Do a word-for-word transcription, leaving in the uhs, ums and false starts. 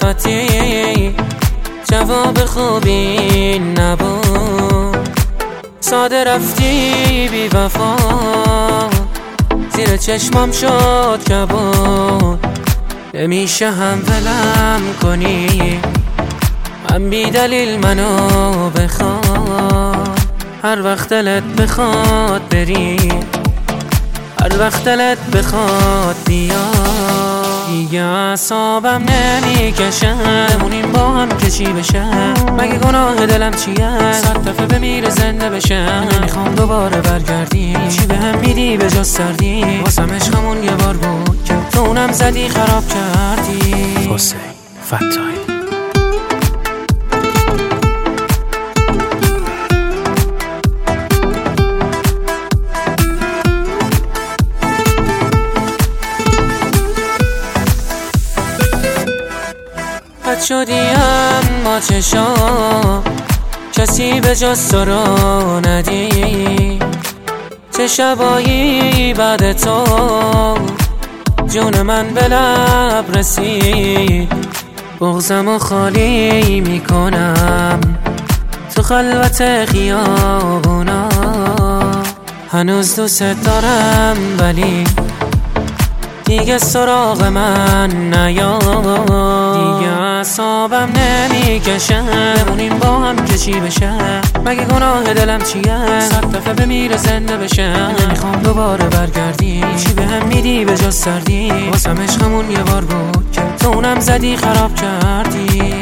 خطی جواب خوبی نبود، ساده رفتی بی وفا، زیر چشمام شد کبود. نمیشه هم ولم کنی، هم بی دلیل منو بخواد، هر وقت دلت بخواد بری، هر وقت دلت بخواد بیا. دیگه اعصابم نمیکشه بمونیم با هم که چی بشه، مگه گناه دلم چیه صد دفعه بمیره زنده بشه. نمیخوام دوباره برگردی، چی به هم میدی به جز سردی، واسم عشقمون یه بار بود که تو اونم زدی خراب کردی. حسین فتاحی. بد شدیم ما چشا، کسی به جز تو رو ندید، چه شبایی بعد تو جون من به لب رسید. بغضم و خالی میکنم تو خلوت خیابونا، هنوز دوست دارم ولی دیگه سراغ من نیا. دیگه اعصابم نمیکشه بمونیم با هم که چی بشه، مگه گناه دلم چیه صد دفعه بمیره زنده بشه. نمیخوام دوباره برگردی، چی به هم میدی به جز سردی، واسم عشقمون یه بار بود که تو اونم زدی خراب کردی.